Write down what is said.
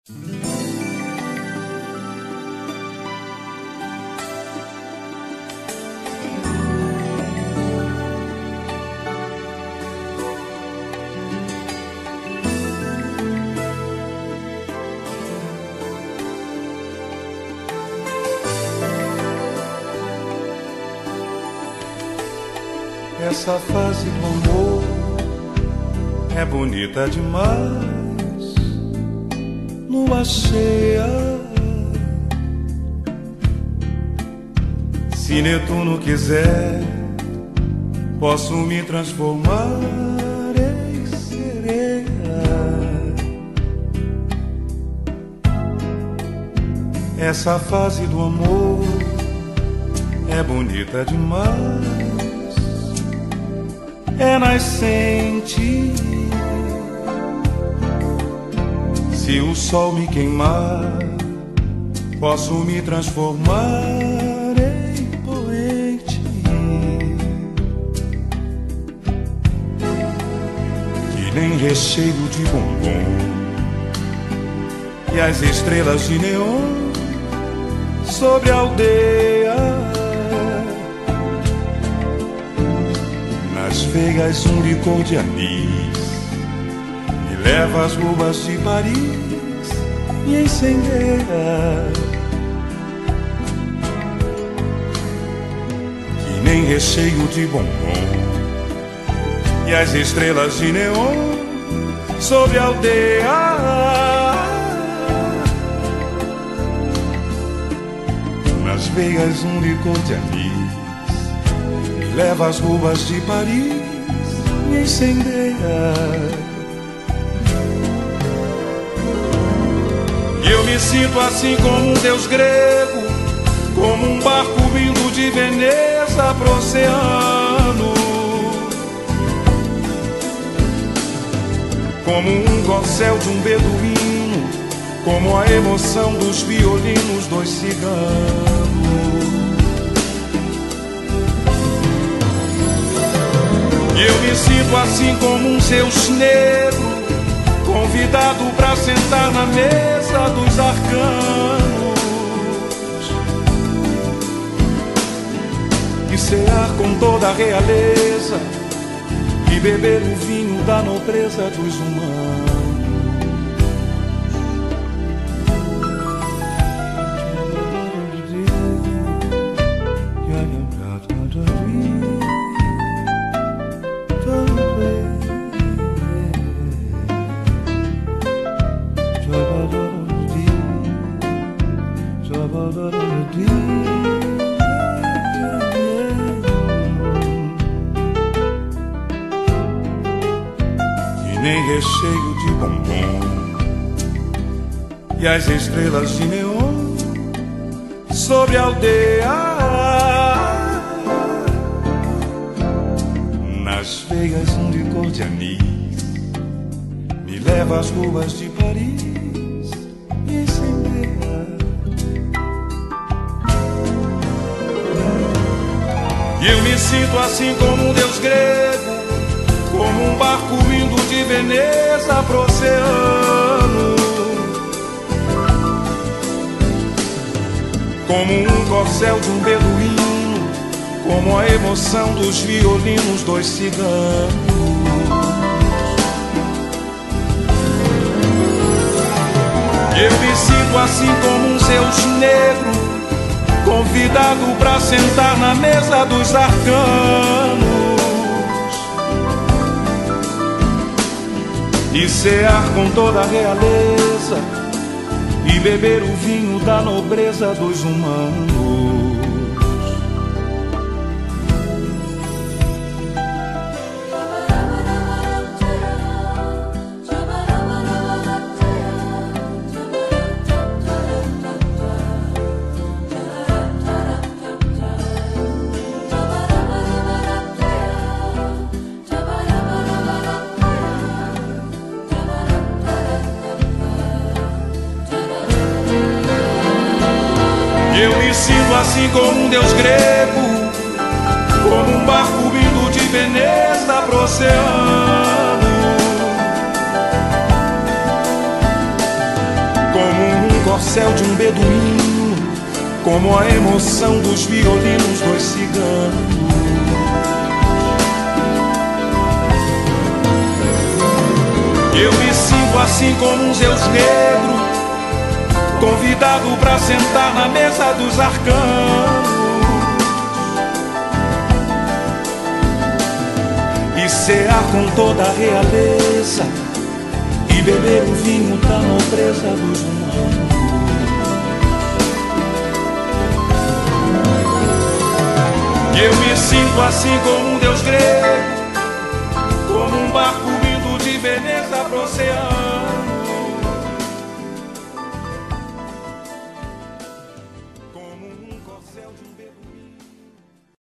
Essa fase do amor é bonita demais, lua cheia. Se Netuno quiser, posso me transformar em sereia. Essa fase do amor é bonita demais, é nascente. Se o sol me queimar, posso me transformar em poente. Que nem recheio de bombom e as estrelas de neon sobre a aldeia. Nas veias um licor de anis me leva às ruas de Paris e incendeia. Que nem recheio de bombom e as estrelas de neon sobre a aldeia. Nas veias um licor de anis leva às ruas de Paris e incendeia. E eu me sinto assim como um deus grego, como um barco vindo de Veneza pro oceano, como um corcel de um beduíno, como a emoção dos violinos dos ciganos. Eu me sinto assim como um Zeus negro, convidado pra sentar na mesa dos arcanos e cear com toda a realeza e beber o vinho da nobreza dos humanos. Nem recheio de bombom e as estrelas de neon sobre a aldeia. Nas veias um licor de anis me leva às ruas de Paris e incendeia. E eu me sinto assim como um deus grego, como um barco indo de Veneza pro oceano, como um corcel de um beduíno, como a emoção dos violinos dos ciganos. E eu me sinto assim como um Zeus negro, convidado pra sentar na mesa dos arcanos e cear com toda a realeza e beber o vinho da nobreza dos humanos. Eu me sinto assim como um deus grego, como um barco vindo de Veneza pro oceano, céu de um beduíno, como a emoção dos violinos dos ciganos. Eu me sinto assim como um Zeus negro, convidado pra sentar na mesa dos arcanos e cear com toda a realeza e beber o vinho da nobreza dos humanos. Eu me sinto assim como um deus grego,